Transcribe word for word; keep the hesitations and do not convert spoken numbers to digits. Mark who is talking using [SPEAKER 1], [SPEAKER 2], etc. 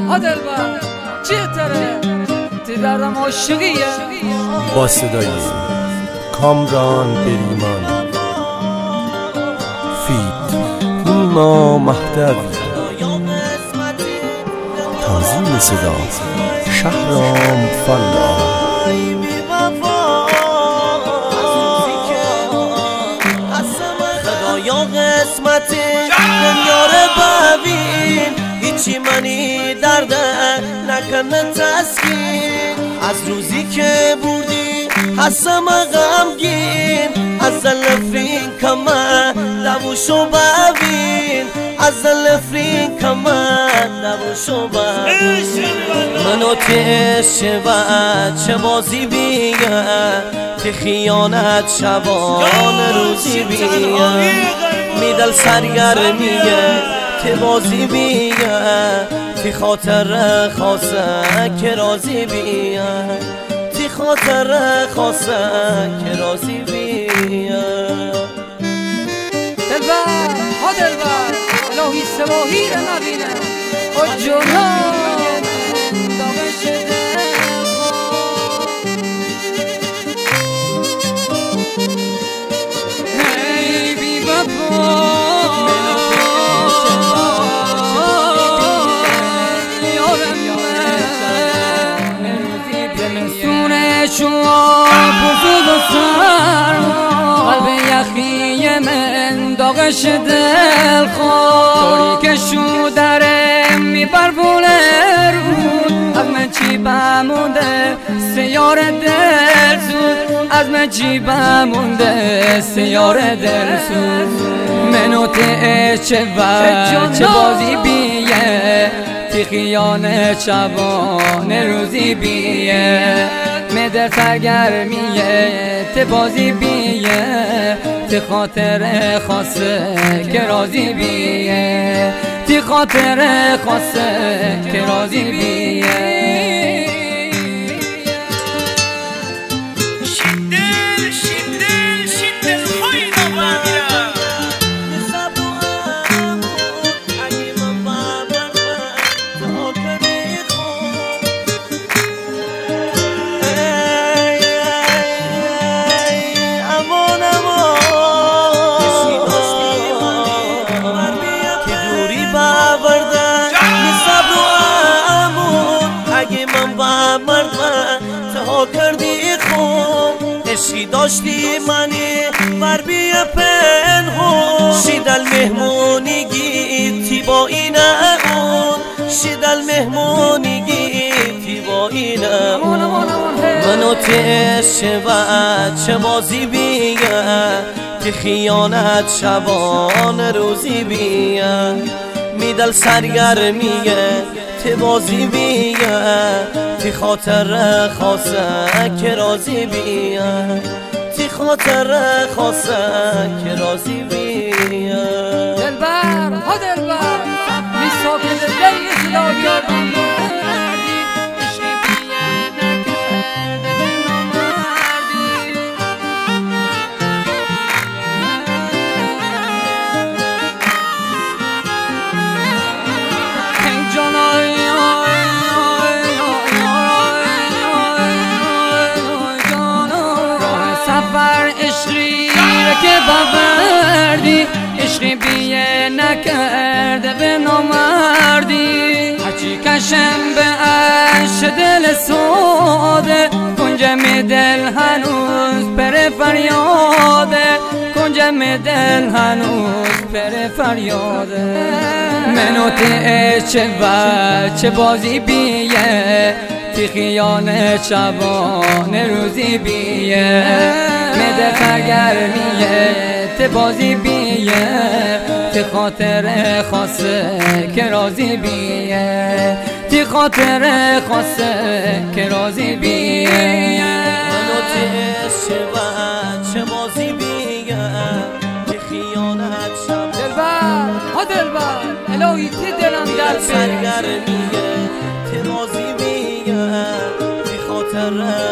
[SPEAKER 1] ها دلبر چیه تره تی دردم عاشقیه
[SPEAKER 2] با صدای کامران بریمان فیت نیما مهدوی تنظیم صدا شهرام فلا
[SPEAKER 3] خدایا قسمتی دنیا رو ببین هیچی منی درده نکنه تسکین از روزی که بردی هستم غمگین از الفرین کمه لبوشو ببین از الفرین کمه لبوشو ببین منو تش چه بازی بیگه تی خیانت شبان روزی بیگه میدل سرگرمیه تی بازی بیگه تی خاطر خاصه که رازی بیگه تی خاطر خاصه که رازی بیگه
[SPEAKER 1] دلبر ها دلبر الهی سواهی رو نبینه او جنان داغش دل هی بی وفا شما بزرگ و سر قلب یخی من داغش دل خود تاریکشو داره میبربونه رود از من چی بمونده سیار دل سود از من چی بمونده سیار دل سود منو ته چه و چه بازی بیه تی خیانت شبان روزی بیه مدر سرگرمیه تی بازی بیه تی خاطر خاصه که رازی بیه تی خاطر خاصه که رازی بیه
[SPEAKER 3] کردی خون عشقی داشتی منی بر بی پنهون شیدل مهمونیگی تی با این اون شیدل مهمونیگی تی با این اون منو تش و چه بازی بیگه تی خیانت شبان روزی بیگه میدل سرگرمیه تی بازی بیگه تی خاطر خاصه که رازی بیه تی خاطر خاصه که رازی بیه
[SPEAKER 1] دلبر ها دلبر می ساکن دل صدا بیادم که ببردی عشقی بیه نکرده به نامردی هرچی کشم به عشق دل ساده کنجم دل هنوز پر فریاده کنجم دل هنوز پر فریاده منو ته چه و چه بازی بیه تی خیانت شبان روزی بیه مده سرگرمیه تی بازی بیه تی خاطر خاصه که رازی بیه تی خاطر خاصه که رازی بیه
[SPEAKER 3] منو ته و چه بازی بیه تی خیانت شبان
[SPEAKER 1] دلبر ها دلبر الهی تی دلم در
[SPEAKER 3] سرگرمیه تی بازی بیه تی خاطر